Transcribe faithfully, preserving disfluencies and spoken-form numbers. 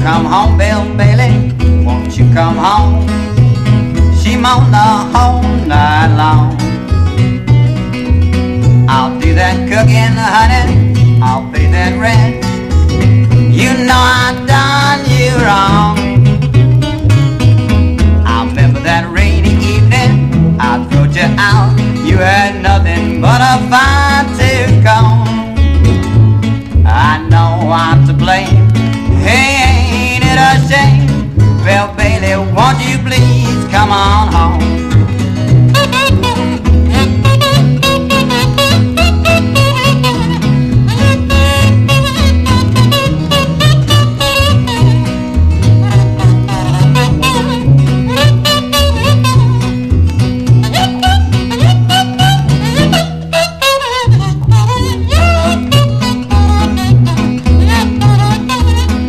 come home, Bill Bailey? Won't you come home? She moaned the whole night long. I'll do that cooking, honey, I'll pay that rent. You know I done you wrong. I remember that rainy evening I throwed you out. You had nothing but a fire to come. I know I'm to blame. Hey, ain't it a shame? Well, Bailey, won't you please come on home?